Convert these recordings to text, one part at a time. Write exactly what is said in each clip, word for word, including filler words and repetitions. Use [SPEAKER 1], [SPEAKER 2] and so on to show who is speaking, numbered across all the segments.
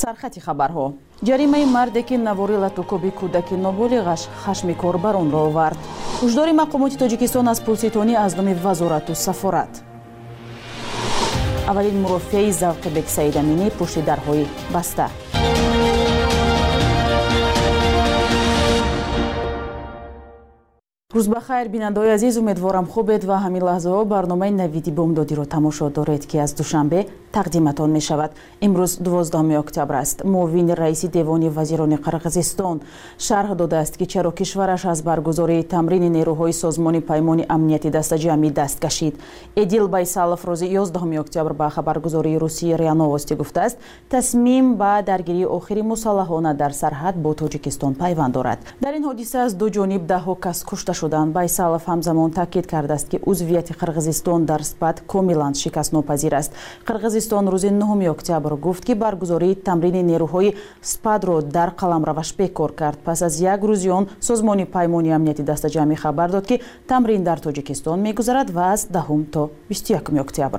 [SPEAKER 1] سرخط خبرها جریمه مردی که نواری لاتوکوبی کودک نابالغش خشم کاربران را آورد. هشدار مقامات تاجیکستان از پرسیتانی از نام وزارت و سفارت. اولین مرافعه ذوقبک سعید امینی پشت درهای بسته. روز بخیر بیننده‌های عزیز، امیدوارم خوبید و همین لحظه ها برنامه نویدی بامدادی را تماشا دارید که از دوشنبه تقدیمتان می شود. امروز دوازدهم اکتبر است. معاون رئیس دیوان وزیران قرقیزستان شرح داده است که چرا کشورش از برگزاری تمرین نیروهای سازمان پیمان امنیتی دست جمعی دست کشید. ادیل байсалов روز یازدهم اکتبر به خبرگزاری روسیه ریاء نوости گفته است تصمیم به درگیری آخری مسلحانه در سرحد با تاجیکستان پیوند دارد. در این حادثه از دو جانب ده ها کس کشته شدند. байсалов همزمان تاکید کرده است که عضویت قرقیزستان در سپاد کاملا شکست ناپذیر است. قرقیزستان روز نهم اکتبر گفت که برگزاری تمرین نیروهای سپاد را در قلمروش بکار کرد. پس از یک روز آن سازمان پیمان امنیتی دست جمعی خبر داد که تمرین در تاجیکستان می‌گذرد و از دهم تا بیست و یکم اکتبر.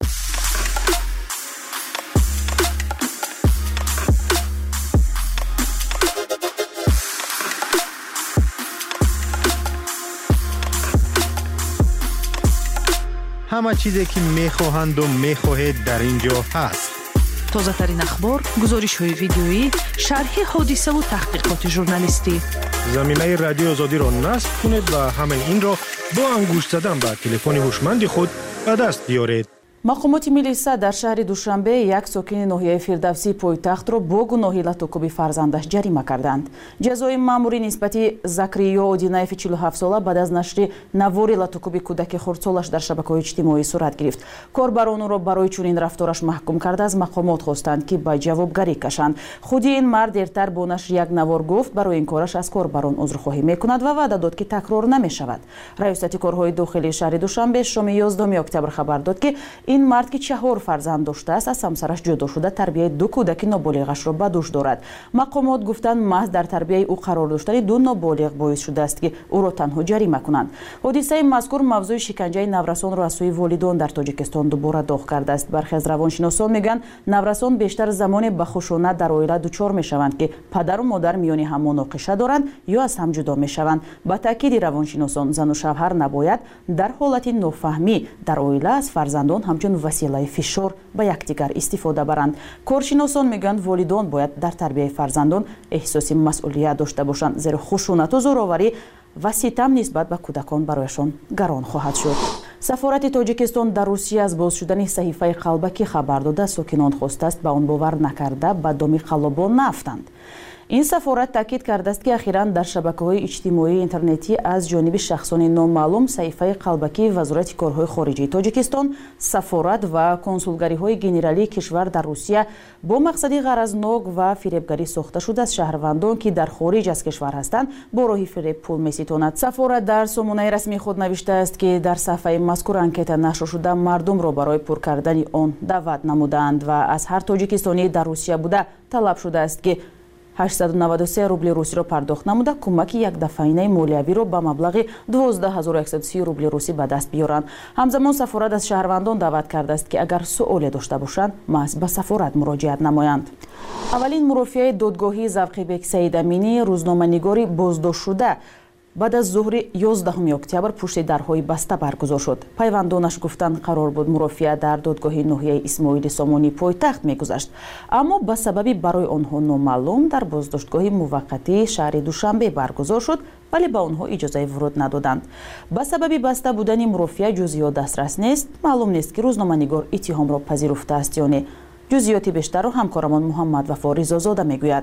[SPEAKER 2] همه چیزی که میخواهند و میخواهید در اینجا هست.
[SPEAKER 3] تازه ترین اخبار، گزارش های ویدیویی، شرح حادثه و تحقیقات ژورنالیستی.
[SPEAKER 2] زمینه رادیو آزادی را نصب کنید و همه این را با انگشت زدن به تلفن هوشمند خود به دست بیارید.
[SPEAKER 1] مقامات ملیسا در شهر دوشنبه یک ساکن ناحیه فردوسی پایتخت را با گناه لاتوکوبی فرزندش جریمه کردند. جزای ماموری نسبتی زکریا اودینایف چهل و هفت ساله بعد از نشر نواری لاتوکوبی کودک خردسالش در شبکه‌های اجتماعی صورت گرفت. کاربران را برای چنین رفتارش محکوم کرده از مقامات خواستند که به جوابگری کشند. خود این مرد دیرتر با نشر یک نوار گفت برای این کارش از کاربران عذرخواهی میکند و وعده داد که تکرار نمیشود. ریاست کارهای داخلی شهر دوشنبه شام یازدهم اکتبر خبر داد که این مرد که چهار فرزند داشته است از همسرش جدا شده تربیت دو کودک نابالغش را به دوش دارد. مقامات گفتند محض در تربیت او قرار داشتن دو نابالغ باعث شده است که او را تنها جریمه کنند. حادثه مذکور موضوع شکنجه نورسان را از سوی والدان در تاجیکستان دوباره داغ کرده است. برخی از روانشناسان میگن نورسان بیشتر زمان به خشونت در عائله دچار میشوند که پدر و مادر میان هم مناقشه دارند یا از هم جدا میشوند. با تاکید روانشناسان زن و شوهر نباید در حالت نافهمی در عائله از فرزندان همچون وسیله فشار به یکدیگر استفاده برند. کارشناسان میگن والدان باید در تربیت فرزندان احساس مسئولیت داشته باشند، زیرا خشونت و زورآوری و ستم نسبت به کودکان برایشان گران خواهد شد. سفارت تاجیکستان در روسیه از باز شدن صحیفه قلبکی خبر داده ساکنان خواسته است به آن باور نکرده به دام خلبان نافتند. این سفارت تاکید کرده است که اخیراً در شبکه‌های اجتماعی اینترنتی از جانب شخصان نامعلوم صحیفه قلبکی وزارت کارهای خارجه تاجیکستان، سفارت و کنسولگری‌های گنرالی کشور در روسیه با مقصدی غرضناک و فریبگری ساخته شده از شهروندان که در خارج از کشور هستند با راه فریب پول می‌ستاند. سفارت در سامانه رسمی خود نوشته است که در صفحه مذکور انکت نشر شده مردم را برای پر کردن آن دعوت نمودند و از هر تاجیکستانی در روسیه بوده طلب شده است که هشتصد و نود و سه روبل روسی را پرداخت نموده کمک یک دفعینه مالیوی را به مبلغ دوازده هزار و صد و سی روبل روسی به دست بیارند. همزمان سفارت از شهروندان دعوت کرده است که اگر سوالی داشته باشند محض به سفارت مراجعت نمایند. اولین مرافعه دادگاهی ذوقبک سعید امینی روزنامه‌نگاری بازداشت شده بعد از ظهر یازدهم اکتبر پشت درهای بسته برگزار شد. پیوندانش گفتند قرار بود مرافعه در دادگاه ناحیه اسماعیل سامانی پایتخت میگذشت، اما به سببی برای آنها نامعلوم در بازداشتگاه موقتی شهر دوشنبه برگزار شد، ولی به آنها اجازه ورود ندادند. به سبب بسته بودن مرافعه جزئیات دسترس نیست. معلوم نیست که روزنامه‌نگار اتهام را پذیرفته است یا نه. جزئیات بیشتر را همکارمان محمد وفا رضازاده میگوید.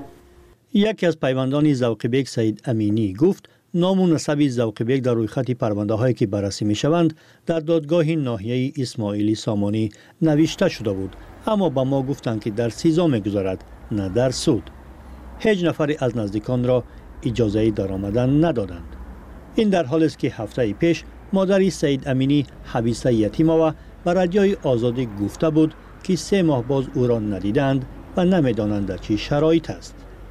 [SPEAKER 4] یکی از پیوندان ذوقبک سعید امینی گفت نام و نسب ذوقبک در روی خط پرونده هایی که بررسی می شوند در دادگاه ناحیه اسماعیل سامانی نوشته شده بود، اما با ما گفتند که در سیزا می گذارد نه در سود. هیچ نفری از نزدیکان را اجازه در آمدن ندادند. این در حالی است که هفته پیش مادر سعید امینی حبیسه یتیم و به رادیوی آزادی گفته بود که سه ماه باز او را ندیدند و نمیدانند در چه شرایط است.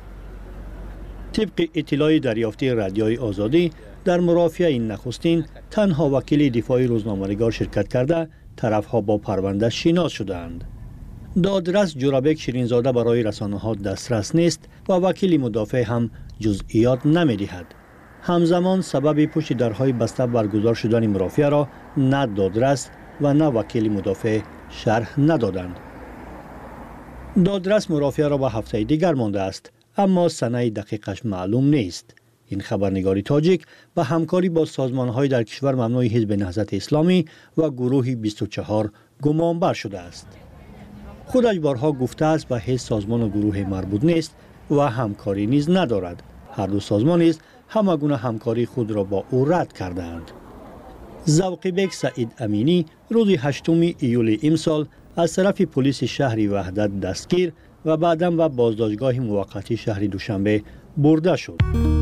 [SPEAKER 4] طبق اطلاع دریافتی رادیوی آزادی در مرافعه این نخستین تنها وکیل دفاعی روزنامه‌نگار شرکت کرده طرفها با پرونده شناس شدند. دادرس جورابک شیرینزاده برای رسانه‌ها دسترس نیست و وکیل مدافع هم جزئیات نمی‌دهد. همزمان سبب پشت درهای بسته برگزار شدن مرافعه را نه دادرس و نه وکیل مدافع شرح ندادند. دادرس مرافعه را به هفته دیگر مانده است، اما سنه دقیقش معلوم نیست. این خبرنگاری تاجیک به همکاری با سازمان‌های در کشور ممنوع حزب نهضت اسلامی و گروه بیست و چهار گمانبر شده است. خودش بارها گفته است به هیچ سازمان و گروه مربوط نیست و همکاری نیز ندارد. هر دو سازمان نیز همه گونه همکاری خود را با او رد کردند. ذوقی‌بک سعید امینی روز هشتم ایول امسال از طرف پلیس شهر وحدت دستگیر و بعداً به بازداشتگاه موقتی شهر دوشنبه برده شد.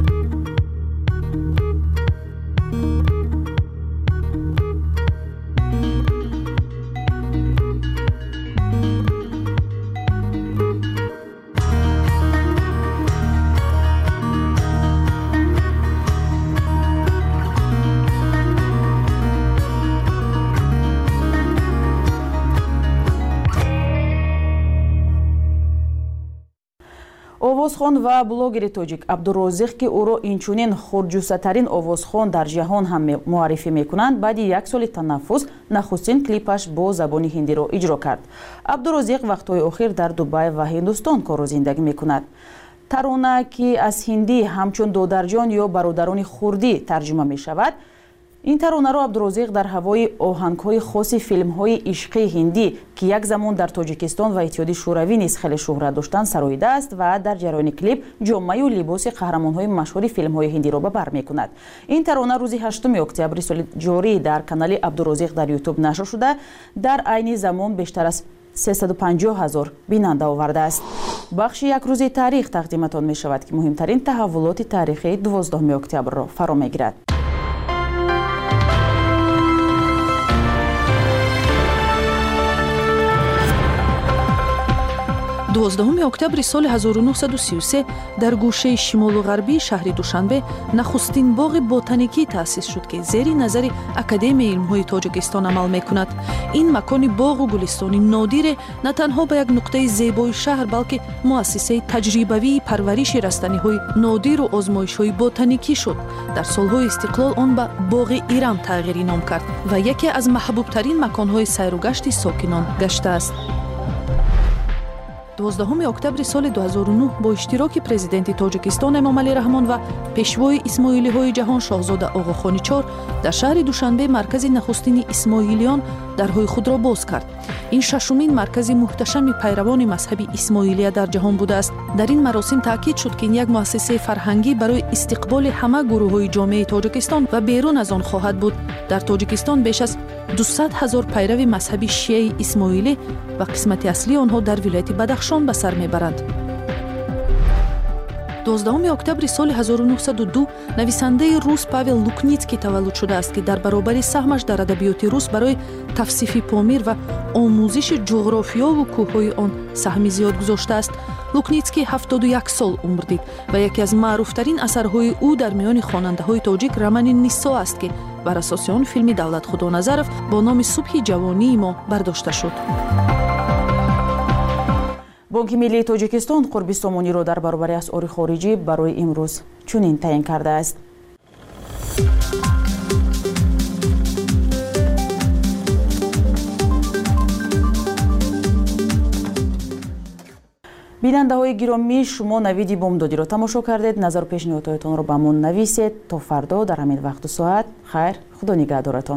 [SPEAKER 1] овозхон ва блогери тоҷик Абдурозиқ ки ӯро инчунин хурдҷустатарин овозхон дар ҷаҳон ҳам муаррифӣ мекунанд, баъди як соли танаффус нахустин клипаш бо забони ҳиндиро иҷро кард. Абдурозиқ вақтҳои охир дар Дубай ва Ҳиндустон кору зиндагӣ мекунад. Тарона ки аз ҳиндӣ ҳамчун додарҷон ё бародарони хурдӣ тарҷума мешавад, ин таронаро Абдурозиқ дар ҳавои оҳангҳои хоси филмҳои ишқии ҳиндӣ ки як замон дар Тоҷикистон ва Иттиҳоди Шӯравӣ низ хеле шӯҳрат доштанд сароидааст ва дар ҷараёни клип ҷоммаю либоси қаҳрамонҳои машҳури филмҳои ҳиндиро ба бар мекунад. Ин тарона рӯзи ҳаштуми октябри соли ҷорӣ дар канали Абдурозиқ дар YouTube нашр шуда, дар айни замон бештар аз сесаду панҷоҳ ҳазор бинанда овардааст. бахши якрӯзи таърих тақдиматон мешавад ки муҳимтарин таҳаввулоти таърихии дувоздуҳуми октябрро фаро мегирад.
[SPEAKER 3] дувоздуҳуми октябри соли ҳазору нуҳсаду сию се дар гӯшаи шимолу ғарбии шаҳри Душанбе нахустин боғи ботаникӣ таъсис шуд ки зери назари Академияи илмҳои Тоҷикистон амал мекунад. Ин макони боғу гулистони нодире на танҳо ба як нуқтаи зебои шаҳр, балки муассисаи таҷрибавии парвариши растаниҳои нодиру озмоишҳои ботаникӣ шуд. Дар солҳои истиқлол он ба боғи Ирам тағйири ном кард ва яке аз маҳбубтарин маконҳои сайру гашти сокинон гаштааст. дувоздуҳуми октябри соли ду ҳазору нӯҳ бо иштироки президенти Тоҷикистон Эмомалӣ Раҳмон ва пешвои исмоилиҳои ҷаҳон Шоҳзода Оғохони чор дар шаҳри Душанбе маркази нахустини исмоилиён дарҳои худро боз кард. ин шашумин маркази муҳташами пайравони мазҳаби исмоилия дар ҷаҳон будааст. дар ин маросим таъкид шуд ки ин як муассисаи фарҳангӣ барои истиқболи ҳама гурӯҳҳои ҷомеаи Тоҷикистон ва берун аз он хоҳад буд. дар Тоҷикистон беш аз дусад ҳазор пайрави мазҳаби шиаи исмоилӣ ва қисмати аслии онҳо дар вилояти Бадахшон ба сар мебаранд. дувоздуҳуми октябри соли ҳазору нуҳсаду ду нависандаи рус Павел Лукницкий таваллуд шудааст ки дар баробари саҳмаш дар адабиёти рус барои тавсифи Помир ва омӯзиши ҷуғрофиёву кӯҳҳои он саҳми зиёд гузоштааст. Лукницкий ҳафтоду як сол умр дид ва яке аз маъруфтарин асарҳои ӯ дар миёни хонандаҳои тоҷик рамани Нисо аст ки бар асоси он филми Давлатхудо Назаров бо номи Субҳи ҷавонии мо бардошта шуд.
[SPEAKER 1] Бонки Миллии Тоҷикистон қурби сомониро дар баробари асъори хориҷӣ барои имрӯз чунин таъин кардааст. бинандаҳои гиромӣ, шумо навиди бомдодиро тамошо кардед. назару пешниҳодҳоятонро ба мон нависед. То фардо дар ҳамин вақту соат. хайр, худо нигаҳдоратон.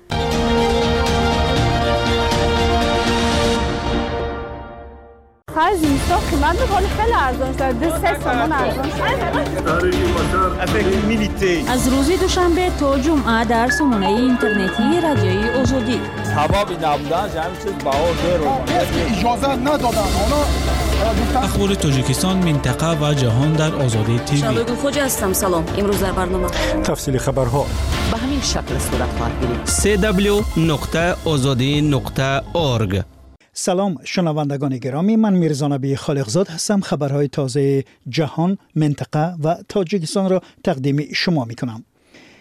[SPEAKER 5] خواهی زیستا قیمت بکنی خیلی ارزان شد. دو سه سامان ارزان شد.
[SPEAKER 6] از روزی دوشنبه تا جمعه در سامانه اینترنتی رادیوی آزادی.
[SPEAKER 7] سبب نبودن جمعی چیز بها زیر
[SPEAKER 8] اجازه ندادن.
[SPEAKER 9] اخبار تاجیکستان، منطقه و جهان در آزادی تیوی.
[SPEAKER 10] شالوگو خوجه هستم. سلام. امروز در برنامه
[SPEAKER 2] تفصیل خبرها
[SPEAKER 11] به همین شکل صورت خواهد گرفت.
[SPEAKER 12] سی دبلیو نقطه آزادی نقطه اورگ.
[SPEAKER 13] سلام شنوندگان گرامی، من میرزا نبی خالقزاد هستم. خبرهای تازه جهان، منطقه و تاجیکستان را تقدیم شما می کنم.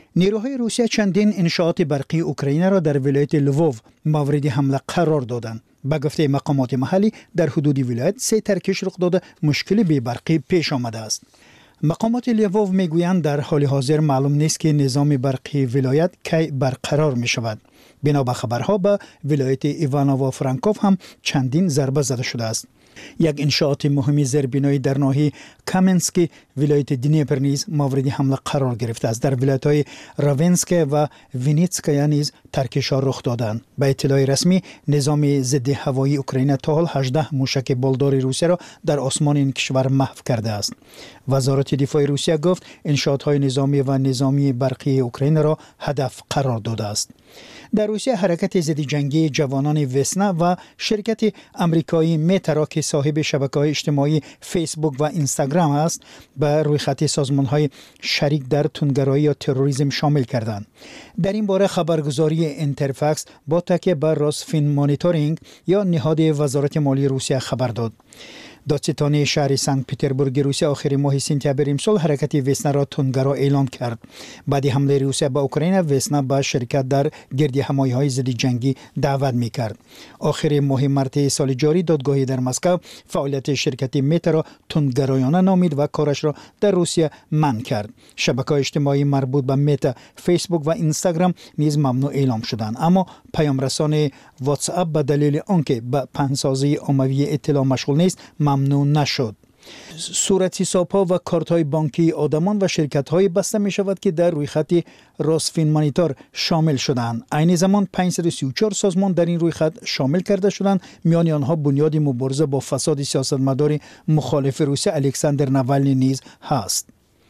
[SPEAKER 13] نیروهای روسیه چندین انشاءات برقی اوکراین را در ولایت لووو مورد حمله قرار دادند. به گفته مقامات محلی در حدود ولایت سه ترکش رخ داده مشکل بی برقی پیش آمده است. مقامات لووو میگویند در حال حاضر معلوم نیست که نظام برقی ولایت کی برقرار می شود. بنا به خبرها به ولایت ایوانوو فرانکوف هم چندین ضربه زده شده است. یک انشاءات مهمی زیربنایی در ناحیه کامنسکی ولایت دنیپر نیز مورد حمله قرار گرفته است. در ولایت‌های راونسک و وینیتسکایا نیز ترکش‌ها رخ دادند. به اطلاع رسمی نظام ضد هوایی اوکراین تا حال هجده موشک بالدار روسیه را در آسمان این کشور محو کرده است. وزارت دفاع روسیه گفت انشاءات‌های نظامی و نظامی برقی اوکراین را هدف قرار داده است. در روسیه حرکت ضد جنگی جوانان وسنا و شرکت امریکایی متا که صاحب شبکه‌های اجتماعی فیسبوک و اینستاگرام است به رویخط سازمان‌های شریک در تندگرایی یا تروریسم شامل کردند. در این باره خبرگزاری اینترفکس با تکیه بر راسفین مانیتورینگ یا نهاد وزارت مالی روسیه خبر داد. دادستان شهر سنت پترزبورگ روسیه آخر ماه سپتامبر امسال حرکت وسنا را تندگرا اعلام کرد. بعد حمله روسیه به اوکراین وسنا به شرکت در گردهمایی‌های ضد جنگی دعوت می‌کرد. آخر ماه مارس سال جاری دادگاهی در مسکو فعالیت شرکت متا را تندگرایانه نامید و کارش را در روسیه منع کرد. شبکه‌های اجتماعی مربوط به متا، فیسبوک و اینستاگرام نیز ممنوع اعلام شدند، اما پیامرسان واتس اپ به دلیل آنکه به پهنسازی عمومی اطلاع مشغول نیست ممنوع نشد. صورت حساب‌ها و کارت‌های بانکی آدمان و شرکت‌های بسته می‌شود که در روی خط راسفین مانیتور شامل شدند. عین زمان پانصد و سی و چهار سازمان در این روی خط شامل کرده شدند، میان آنها بنیاد مبارزه با فساد سیاستمدار مخالف روسیه الکساندر ناوالنی نیز هست.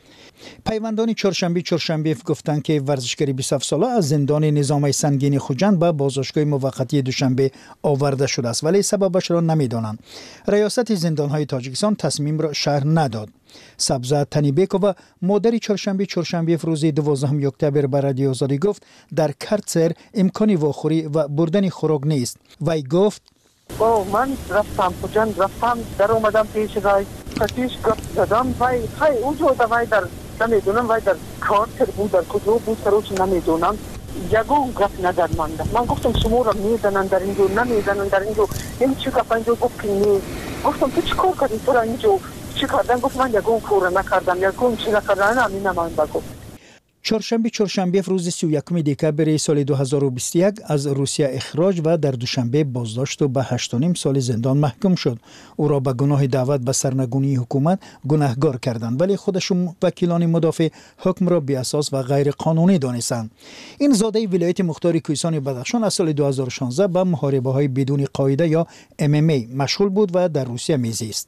[SPEAKER 13] پیوندان چهارشنبه چهارشنبه گفتند که ورزشکار بیست و هفت ساله از زندان نظامی سنگین خوجند به بازداشتگاه موقتی دوشنبه آورده شده است، ولی سببش را نمی‌دانند. ریاست زندان‌های تاجیکستان تصمیم را شرح نداد. سبزه تنیبکووا مادر چهارشنبه چهارشنبه روز دوازدهم اکتبر به رادیو آزادی گفت در کرتسر امکانی واخوری و بردن خوراک نیست. وی گفت
[SPEAKER 14] او من رفتم خوجند رفتم در اومدم پیش رای پیش گفت زدم وای های اوجو دوای در نمیدونم وای در کارتر بود در کجا بود سروش نمیدونم یگون گفت نظر مانده. من گفتم شما را میزنن در اینجا نمیزنن در اینجا این چی گفت اینجا گفت که نیست. گفتم تو چی کار کردی تو را اینجا چی کردن؟ گفت من یگون کار نکردم یگون چی نکردن همین نمان بگو.
[SPEAKER 13] چهارشنبه چهارشنبه روز سی و یکم دکبر سال دو هزار و بیست و یک از روسیه اخراج و در دوشنبه بازداشت و به هشت و نیم سال زندان محکوم شد. او را به گناه دعوت به سرنگونی حکومت گناهکار کردند، ولی خودشون وکیلان مدافع حکم را بی اساس و غیر قانونی دانستند. این زاده ولایت مختار کوهستان بدخشان از سال دو هزار و شانزده به محاربه های بدون قاعده یا ام ام ای مشغول بود و در روسیه میزیست.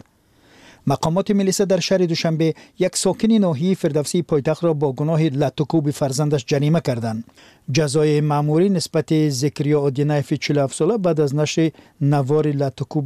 [SPEAKER 13] مقامات ملیسا در شهر دوشنبه یک ساکن ناحیه فردوسی پایتخت را با گناه لطوکوب فرزندش جریمه کردند. جزای مأموری نسبت زکریا آدینایف چهل و هفت ساله بعد از نشر نوار لطوکوب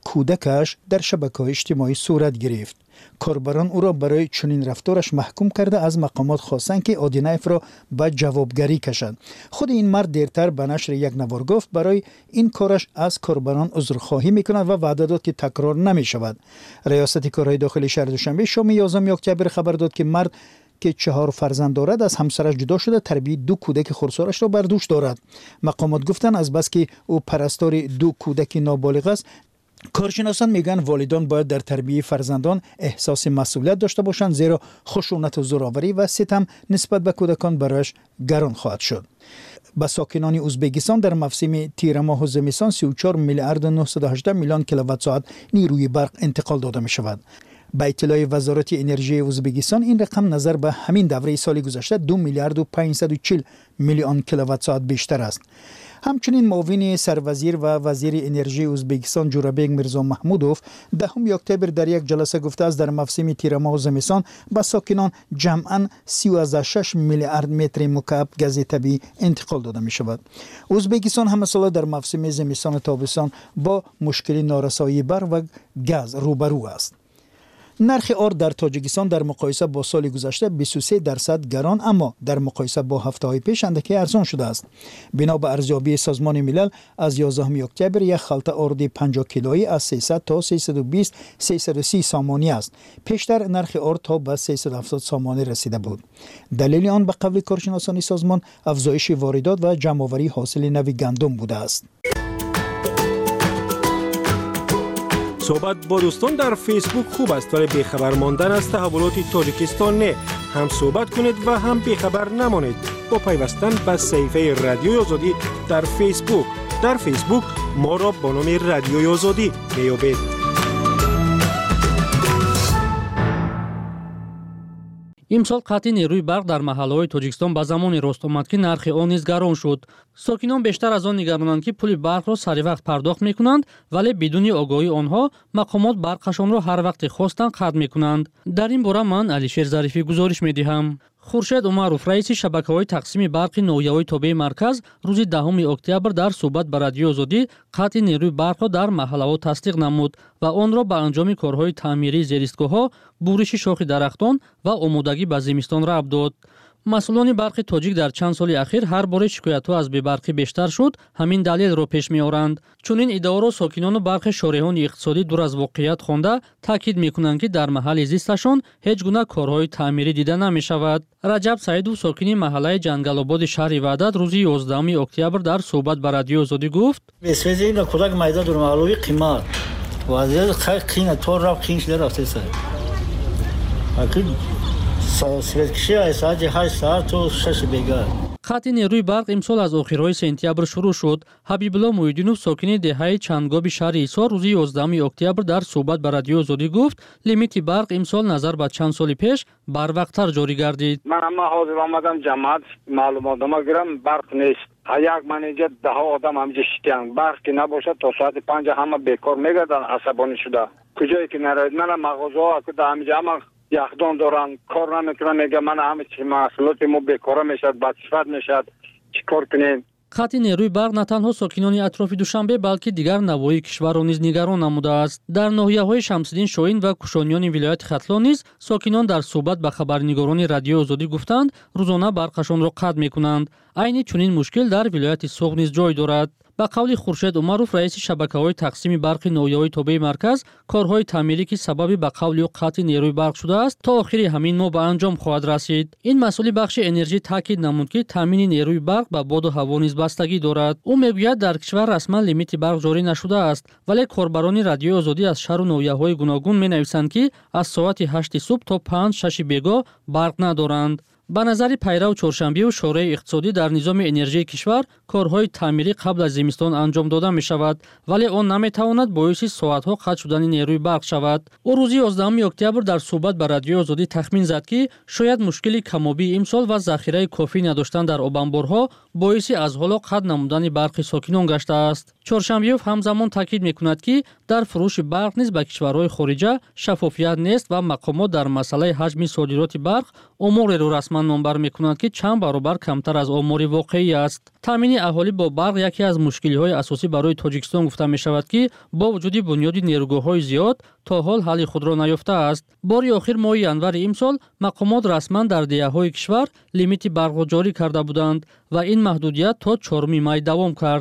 [SPEAKER 13] کودکش در شبکه‌های اجتماعی صورت گرفت. کاربران او را برای چنین رفتارش محکوم کرده از مقامات خواستند که آدینایف را به جوابگری کشد. خود این مرد دیرتر به نشر یک نوار گفت برای این کارش از کاربران عذرخواهی میکند و وعده داد که تکرار نمی شود. ریاست کارهای داخلی شهر دوشنبه شام یازدهم اکتبر خبر داد که مرد که چهار فرزند دارد از همسرش جدا شده تربیت دو کودک خردسالش را بر دوش دارد. مقامات گفتند از بس که او پرستار دو کودک نابالغ است، کارشناسان میگن والدان باید در تربیت فرزندان احساس مسئولیت داشته باشند، زیرا خشونت و زورآوری و ستم نسبت به کودکان برایش گران خواهد شد. به ساکنان ازبکستان در موسم تیر ماه و زمستان سی و چهار میلیارد و نهصد و هجده میلیون کیلووات ساعت نیروی برق انتقال داده می شود. به اطلاع وزارت انرژی ازبکستان این رقم نظر به همین دوره سال گذشته دو میلیارد و پانصد و چهل میلیون کیلووات ساعت بیشتر است. همچنین معاون سروزیر و وزیر انرژی ازبکستان جورابیک میرزا محمودوف دهم اکتبر در یک جلسه گفته است در موسم تیر ماه و زمستان به ساکنان جمعاً سی و شش میلیارد متر مکعب گاز طبیعی انتقال داده می شود. ازبکستان همه ساله در موسم زمستان و تابستان با مشکل نارسایی برق و گاز روبرو است. نرخ آرد در تاجیکستان در مقایسه با سال گذشته بیست و سه درصد گران اما در مقایسه با هفته های پیش اندکی ارزان شده است. بنا به ارزیابی سازمان ملل از یازدهم اکتبر یک خلطه آرد پنجاه کیلویی از سیصد تا سیصد و بیست سیصد و سی سامانی است. پیشتر نرخ آرد تا به سیصد و هفتاد سامانی رسیده بود. دلیل آن به قول کارشناسان سازمان افزایش واردات و جمع‌آوری حاصل نوی گندم بوده است.
[SPEAKER 2] صحبت با دوستان در فیسبوک خوب است ولی بیخبر ماندن از تحولات تاجیکستان نه. هم صحبت کنید و هم بیخبر نمانید با پیوستن به صفحه رادیوی آزادی در فیسبوک. در فیسبوک ما را با نام رادیوی آزادی میابید.
[SPEAKER 15] имсол қатъи нерӯи барқ дар маҳаллаҳои тоҷикистон ба замоне рост омад ки нархи он низ гарон шуд. сокинон бештар аз он нигаронанд ки пули барқро саривақт пардохт мекунанд, вале бидуни огоҳии онҳо мақомот барқашонро ҳар вақте хостанд қатъ мекунанд. дар ин бора ман Алишер Зарифӣ гузориш медиҳам. خورشید عمرов رئیس شبکه‌های تقسیم برق نویای توبه مرکز روز دهم اکتبر در صحبت با رادیو آزادی قطع نیروی برق را در محله‌ها تصدیق نمود و آن را به انجام کارهای تعمیری زیرستگاه‌ها، بورش شاخ درختان و آمادگی به زمستان ربط داد. مسئولان برق تاجیک در چند سال اخیر هر باره شکایت‌ها از بی‌برقی بیشتر شد، همین دلیل را پیش می‌آورند. چون این ادعا را ساکنان برق شارعان اقتصادی دور از واقعیت خوانده تاکید می‌کنند که در محل زیستشان هیچ گونه کارهای تعمیری دیده نمی‌شود. رجب سعیدوف ساکن محله جنگل‌آباد شهر وحدت روز یازدهم اکتبر در صحبت با رادیو آزادی گفت:
[SPEAKER 16] "بسیاری این کودک مایده در محله قیمت وضعیت خیلی قین تو را قینش لرفته است.
[SPEAKER 15] خط نیروی برق امسال از آخرهای سپتامبر شروع شد. حبیب‌الله محیدینوف ساکن دهه چندگاب شهر ایسار روز یازدهم اکتبر در صحبت با رادیو آزادی گفت لیمیت برق امسال نظر به چند سال پیش بروقت‌تر جاری گردید.
[SPEAKER 17] من اما حاضر آمدم جماعت معلومات ما گیرم برق نیست. یک منیجر ده آدم همینجا شیطان برق که نباشد تا ساعت پنج همه بیکار میگردن عصبانی شده. کجایی که نراید من مغازه‌ها که همینجا همه یخدان دارن کار نمیکنن میگه من همه چی محصولات ما بیکاره میشد بدصفت میشد چیکار کنیم.
[SPEAKER 15] خط نیروی برق نه تنها ساکنان اطراف دوشنبه بلکه دیگر نواحی کشور را نیز نگران نموده است. در ناحیه‌های شمس‌الدین شاهین و کوشانیان ولایت ختلان نیز ساکنان در صحبت با خبرنگاران رادیو آزادی گفتند روزانه برقشان را قطع میکنند. عین چنین مشکل در ولایت سوغ نیز جای دارد. با قول خورشید عمرов رئیس شبکه‌های تقسیم برق نویای توبه مرکز کارهای تعمیری که سبب به قول او قطع نیروی برق شده است تا آخر همین ماه به انجام خواهد رسید. این مسئول بخش انرژی تاکید نمود که تامین نیروی برق به باد و هوا نیز بستگی دارد. او میگوید در کشور رسما لیمیت برق جاری نشده است ولی کاربران رادیو آزادی از شهر و نویاهای گوناگون مینویسند که از ساعت هشت صبح تا پنج شش بیگاه برق ندارند. با نظر پیرو چهارشنبه و شورای اقتصادی در نظام انرژی کشور کارهای تعمیری قبل از زمستان انجام داده می شود ولی آن نمی تواند باعث ساعت‌ها قطع شدن نیروی برق شود. او روز یازدهم اکتبر در صحبت با رادیو آزادی تخمین زد که شاید مشکلی کمابی امسال و ذخیره کافی نداشتن در آب انبارها باعث از حالا قطع نمودن برق ساکنان گشته است. چهارشنبه همزمان تاکید می‌کند که در فروش برق نیز به کشورهای خارجه شفافیت نیست و مقامات در مسئله حجم صادرات برق امور را رسما نامبر می‌کنند که چند برابر کمتر از آمار واقعی است. تامین اهالی با برق یکی از مشکل‌های اساسی برای تاجیکستان گفته می‌شود که با وجود بنیاد نیروگاه‌های زیاد تا حال حل خود را نیافته است. باری آخر ماه ینور امسال مقامات رسما در دهه‌های کشور لیمیت برق را جاری کرده بودند و این محدودیت تا چهارم می دوام کرد.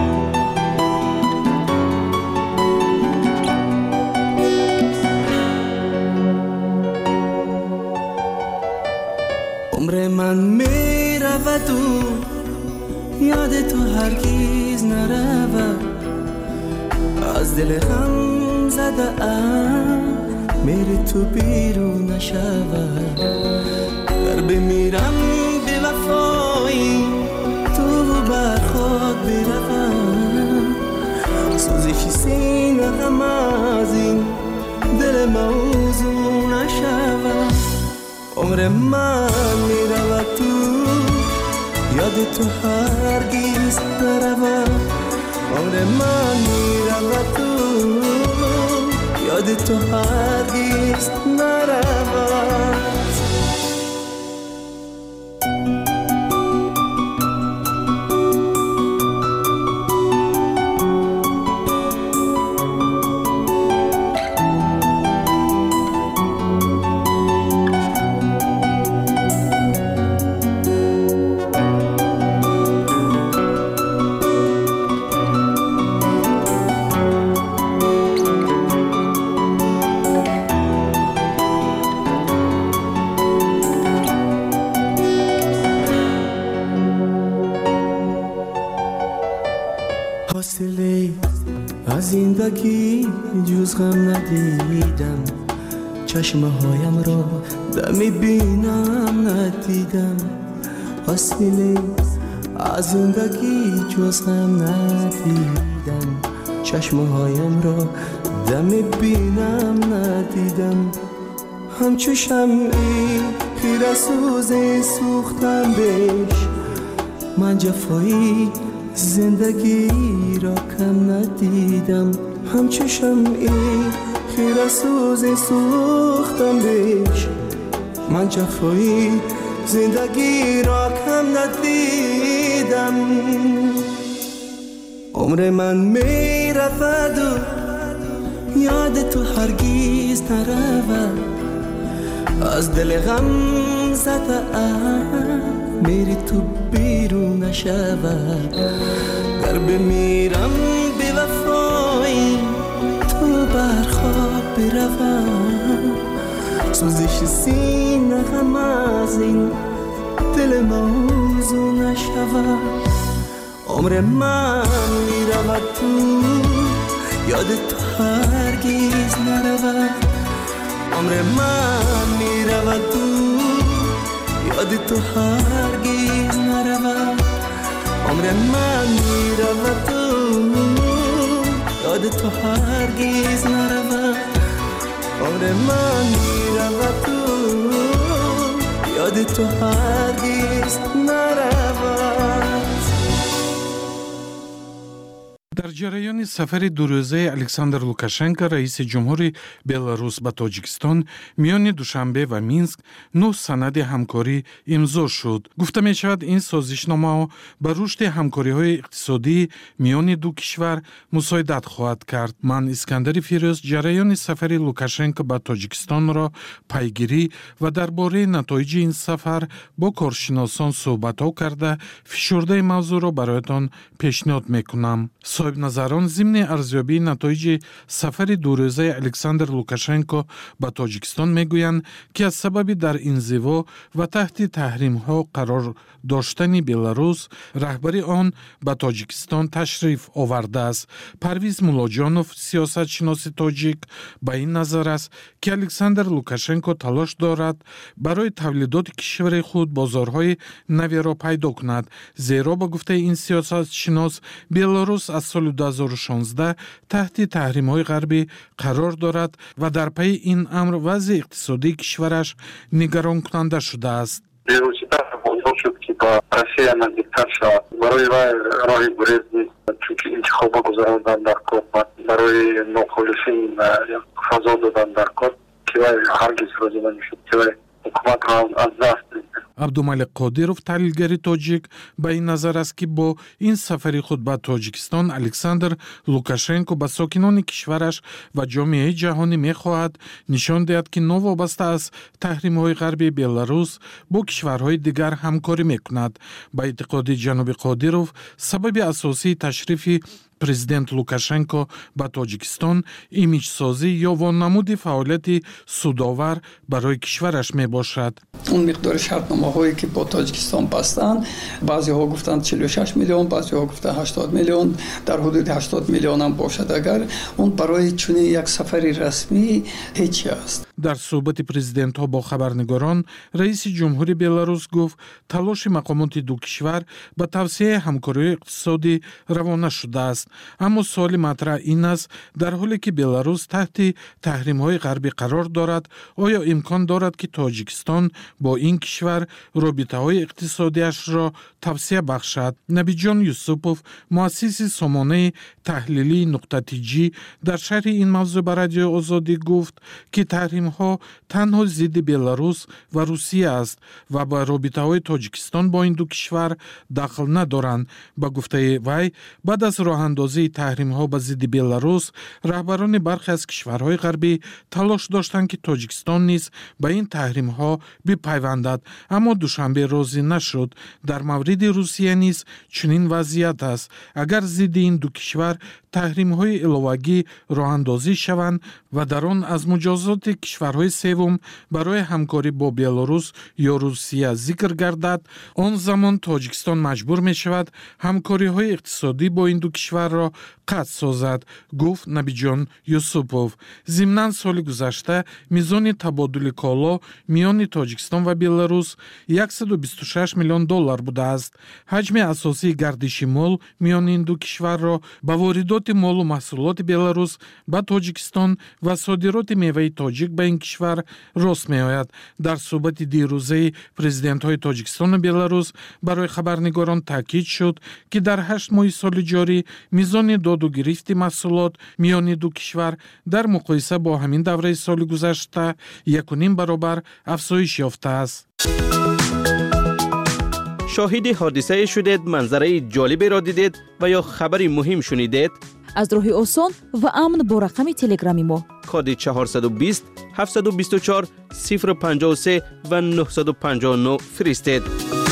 [SPEAKER 18] عمر من می رود و یاد تو هرگز نرود از دل غم زده ام میری تو بیرون نشود در بمیرم به وفایی تو بر خود بروم سوزش سینه غم از این دل موضوع نشود عمر من میرود تو یاد تو هرگز نرود عمر من میرود تو یاد تو هرگز نرود زندگی جز غم ندیدم چشمه هایم را دمی بینم ندیدم حاصلی از زندگی جز غم ندیدم چشمه هایم را دمی بینم ندیدم همچو شمعی خیره سوزی سوختم بهش من جفایی زندگی را کم ندیدم همچو شمعی خیره سوزی سوختم بهش من جفایی زندگی را کم ندیدم عمر من می رفت و یاد تو هرگیز نرود از دل غم زده ام میری تو بیرون نشود گر بمیرم بی وفایی تو برخواب بروم سوزش سینه غم از این دل موضوع نشود عمر من میرود تو یاد تو هرگیز نرود عمر من میرود تو یاد تو هرگیز نرود عمر من میرود تو یاد تو هرگیز نرود عمر من میرود تو یاد تو هرگیز نرود
[SPEAKER 19] در جریان سفر دو روزه الکساندر لوکاشنکو رئیس جمهور بلاروس به تاجیکستان میان دوشنبه و مینسک نه سند همکاری امضا شد. گفته می شود این سازشنامه به رشد همکاری های اقتصادی میان دو کشور مساعدت خواهد کرد. من اسکندر فیروز جریان سفر لوکاشنکو به تاجیکستان را پیگیری و درباره نتایج این سفر با کارشناسان صحبت ها کرده فشرده موضوع را برایتان پیشنهاد میکنم. صاحب نظران ضمن ارزیابی نتایج سفر دو روزه الکساندر لوکاشنکو به تاجیکستان میگویند که از سبب در انزوا و تحت تحریم ها قرار داشتن بلاروس رهبری آن به تاجیکستان تشریف آورده است. پرویز مولاجانوف سیاستشناس تاجیک به این نظر است که الکساندر لوکاشنکو تلاش دارد برای تولیدات کشور خود بازارهای نوی را پیدا کند، زیرا با گفته این سیاستشناس بلاروس از سال دو هزار و شانزده تحت تحریم‌های غربی قرار دارد و در پی این امر وضع اقتصادی کشورش نگران کننده شده است.
[SPEAKER 17] شد که با روسیه نزدیکتر شود برای راه گریز نیست چون انتخابات گذراندن در کار برای مخالفین فضا دادن در کار که هرگز راضی نمیشد که حکومت را از دست دید.
[SPEAKER 19] عبدالملک قادرов تحلیلگر تاجیک به این نظر است که با این سفر خود به تاجیکستان الکساندر لوکاشنکو به ساکنان کشورش و جامعه جهانی می‌خواهد نشان دهد که نوابسته از تحریم‌های غربی بلاروس با کشورهای دیگر همکاری می‌کند. به اعتقاد جناب قادرov سبب اساسی تشریف پرزیدنت لوکاشنکو به تاجیکستان ایمیج سازی یا وانمود فعالیت سودآور برای کشورش می باشد.
[SPEAKER 20] اون مقدار شرطنامه هایی که با تاجیکستان بستند بعضی ها گفتند چهل و شش میلیون، بعضی ها گفتند هشتاد میلیون، در حدود هشتاد میلیون هم باشد اگر اون برای چنین یک سفر رسمی هیچی است.
[SPEAKER 19] در صحبت پرزیدنت ها با خبرنگاران رئیس جمهوری بلاروس گفت تلاش مقامات دو کشور به توسعه همکاری اقتصادی روانه شده است. اما سوال مطرح این است در حالی که بلاروس تحت تحریم های غربی قرار دارد آیا امکان دارد که تاجیکستان با این کشور رابطه های اقتصادیش را توسعه بخشد؟ نبی جان یوسوپوف مؤسس سامانه تحلیلی نقطه تیجی در شرح این موضوع به رادیو آزادی گفت که تحریم ها تنها ضد بلاروس و روسیه است و با رابطه های تاجیکستان با این دو کشور دخل ندارند. با گفته وی بعد از راه اندازی تحریم ها به ضد بلاروس رهبران برخی از کشورهای غربی تلاش داشتند که تاجیکستان نیز به این تحریم ها بپیوندد، اما دوشنبه راضی نشد. در مورد روسیه نیز چنین وضعیت است. اگر ضد این دو کشور تحریم های علاوگی راه اندازی شوند ва дар он аз муҷозоти кишварҳои севум барои ҳамкорӣ бо Белорус ё Русия зикр гардад, он замон Тоҷикистон маҷбур мешавад ҳамкориҳои иқтисодӣ бо ин ду кишварро қатъ созад, гуфт Набиҷон Юсупов. Зимнан соли гузашта мизони табодули коло миёни Тоҷикистон ва Беларус яксаду бисту шаш миллион доллар будааст. ҳаҷми асосии гардиши мол миёни ин ду кишварро ба воридоти молу маҳсулоти Беларус ба Тоҷикистон ва содироти меваи тоҷик ба ин кишвар рост меояд. Дар суҳбати дирӯзаи президентҳои Тоҷикистону Беларус барои хабарнигорон таъкид шуд, ки дар ҳашт моҳи соли ҷорӣ мизони доду гирифти маҳсулот миёни ду кишвар дар муқоиса бо ҳамин давраи соли гузашта якуним баробар афзоиш ёфтааст.
[SPEAKER 12] шоҳиди ҳодисае шудед, манзараи ҷолиберо дидед ва ё хабари муҳим шунидед?
[SPEAKER 3] аз роҳи осон ва амн бо рақами телеграми мо
[SPEAKER 12] коди чаҳорсаду бист ҳафтсаду бисту чор сифр панҷоҳу се ва нуҳсаду панҷоҳу нӯ фиристед.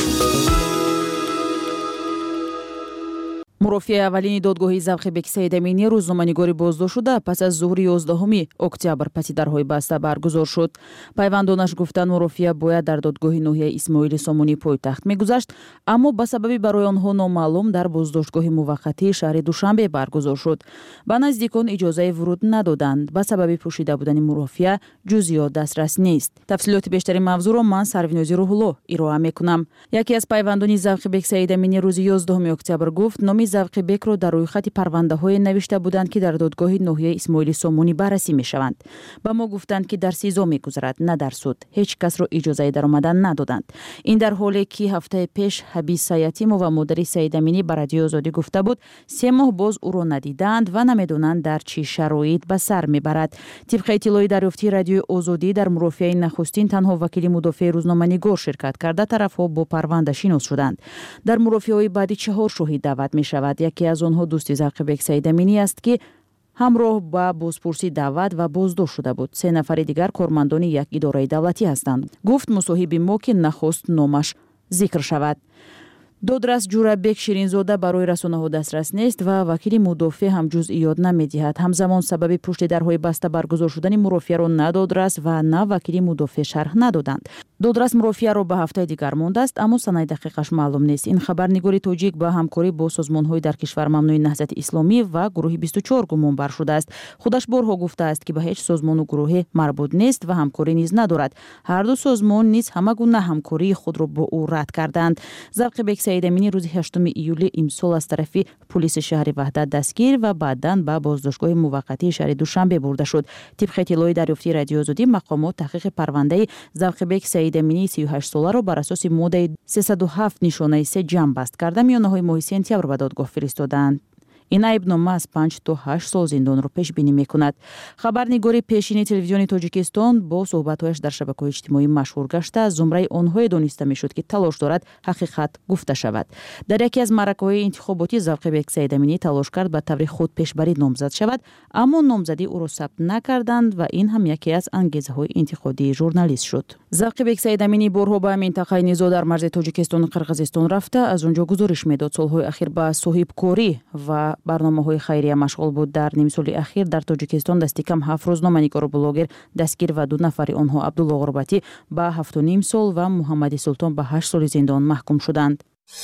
[SPEAKER 1] мурофиаи аввалини додгоҳи Завқибек Саидаминӣ рӯзноманигори боздоштшуда пас аз зуҳри ёздаҳуми октябр паси дарҳои баста баргузор шуд. Пайвандонаш гуфтанд, мурофиа бояд дар додгоҳи ноҳияи Исмоили Сомонӣ пойтахт мегузашт, аммо ба сабаби барои онҳо номаълум дар боздоштгоҳи муваққатии шаҳри Душанбе баргузор шуд. Ба наздикон иҷозаи вуруд надоданд. Ба сабаби пӯшида будани мурофиа ҷузъиёт дастрас нест. Тафсилоти бештари мавзӯъро ман Сарвинози Рӯҳулло ироа мекунам. Яке аз пайвандони Завқибек Саидаминӣ рӯзи ёздаҳуми октябр гуфт, номи Завқибекро дар рӯйхати парвандаҳое навишта буданд, ки дар додгоҳи ноҳияи Исмоили Сомонӣ баррасӣ мешаванд. Ба мо гуфтанд, ки дар сизо мегузарад, на дар суд. Ҳеҷ касро иҷозаи даромадан надоданд. Ин дар ҳоле, ки ҳафтаи пеш Ҳабис Саятимова модари Саидаминӣ ба Радиои Озодӣ гуфта буд, се моҳ боз ӯро надиданд ва намедонанд дар чӣ шароит ба сар мебарад. Тибқи иттилои дарёфтии Радиои Озодӣ, дар мурофиаи нахустин танҳо вакили мудофиаи рӯзноманигор ширкат карда, тарафҳо бо парванда шинос шуданд. Дар мурофиаҳои баъдӣ чаҳор шоҳид даъват мешавад. Яке аз онҳо дӯсти Завқибек Саидаминӣ аст, ки ҳамроҳ ба бозпурсӣ даъват ва боздошт шуда буд. Се нафари дигар кормандони як идораи давлатӣ ҳастанд. Гуфт мусоҳиби мо, ки нахост номаш зикр шавад. додрас Ҷурабек Ширинзода барои расонаҳо дастрас нест ва вакили мудофиъ ҳам ҷузъиёт намедиҳад. Ҳамзамон сабаби пушти дарҳои баста баргузор шудани мурофиаро на додрас ва на вакили мудофиъ шарҳ надоданд. додрас мурофиаро ба ҳафтаи дигар мондааст, аммо санаи дақиқаш маълум нест. Ин хабарнигори тоҷик ба ҳамкорӣ бо созмонҳои дар кишвар мамнӯи Наҳзати Исломӣ ва гурӯҳи бисту чор гумонбар шудааст. Худаш борҳо гуфтааст, ки ба ҳеҷ созмону гурӯҳе марбут нест ва ҳамкорӣ низ надорад. Ҳар ду созмон низ ҳама гуна ҳамкории худро бо ӯ рад карданд. Завқибек Саидаминӣ рӯзи ҳаштуми июли имсол аз тарафи пулиси шаҳри Ваҳдат дастгир ва баъдан ба боздоштгоҳи муваққатии шаҳри Душанбе бурда шуд. Тибқи иттилои дарёфтии Радиои Озодӣ, мақомот таҳқиқи парвандаи Завқибек Саидаминии си ю ҳашт соларо бар асоси моддаи сесаду ҳафт нишонаи се ҷамъбаст карда миёнаҳои моҳи сентябр ба додгоҳ фиристоданд. ин айбнома аз панҷ то ҳашт сол зиндонро пешбинӣ мекунад. Хабарнигори пешини телевизиони Тоҷикистон бо суҳбатҳояш дар шабакаҳои иҷтимоӣ машҳур гашта, зумраи онҳое дониста мешуд, ки талош дорад ҳақиқат гуфта шавад. Дар яке аз маъракаҳои интихоботӣ Завқибек Саидаминӣ талош кард ба таври худпешбарӣ номзад шавад, аммо номзадӣ ӯро сабт накарданд ва ин ҳам яке аз ангезаҳои интиқодии журналист шуд. Завқибек Саидаминӣ борҳо ба минтақаи низоъ дар марзи Тоҷикистону Қирғизистон рафта, аз он ҷо гузориш медод. Солҳои ахир ба соҳибкорӣ ва барномаҳои хайрия машғул буд. Дар нимсоли ахир дар Тоҷикистон дасти кам ҳафт рӯзноманигору блогер дастгир ва ду нафари онҳо Абдулло Ғурбатӣ ба ҳафту ним сол ва Муҳаммади Султон ба ҳашт соли зиндон маҳкум шуданд.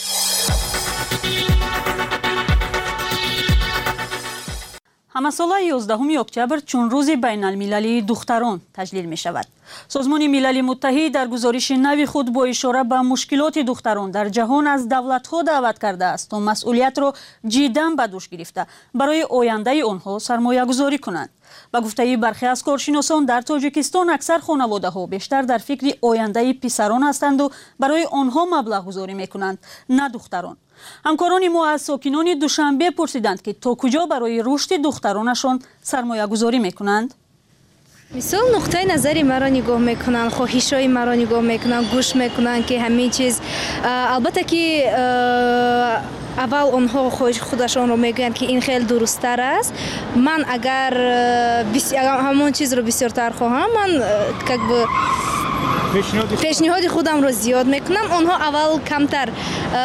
[SPEAKER 21] ҳамасола ёздаҳуми октябр чун рӯзи байналмилалии духтарон таҷлил мешавад. созмони милали муттаҳид дар гузориши нави худ бо ишора ба мушкилоти духтарон дар ҷаҳон аз давлатҳо даъват кардааст, то масъулиятро ҷиддан ба дӯш гирифта барои ояндаи онҳо сармоягузорӣ кунанд. ба гуфтаи бархе аз коршиносон, дар Тоҷикистон аксар хонаводаҳо бештар дар фикри ояндаи писарон ҳастанду барои онҳо маблағгузорӣ мекунанд, на духтарон. ҳамкорони мо аз сокинони Душанбе пурсиданд, ки то куҷо барои рушди духтаронашон сармоягузорӣ мекунанд.
[SPEAKER 22] мисол нуқтаи назари маро нигоҳ мекунанд, хоҳишҳои маро нигоҳ мекунанд, гӯш мекунанд, ки ҳамин чиз албатта ки аввал онҳо худашонро мегӯянд, ки ин хеле дурусттар аст. Ман агар ҳамон чизро бисёртар хоҳам, ман как бы пешниҳоди худамро зиёд мекунам. онҳо аввал камтар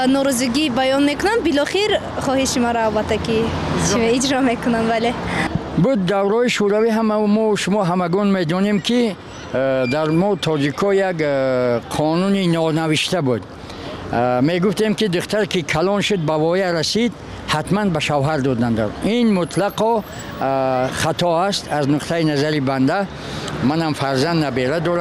[SPEAKER 22] норозигӣ баён мекунанд, билохир хоҳиши маро албатта ки иҷро мекунам. Вале
[SPEAKER 4] بود دورای شوروی هم ما شما همگان میدونیم که در ما تاجیکا یک قانون نانوشته بود. میگفتیم که دختر که کلان شد به وایه رسید حتما به شوهر دادن دار. این مطلق خطا است از نقطه نظری بنده. منم فرزند نبیره دارم.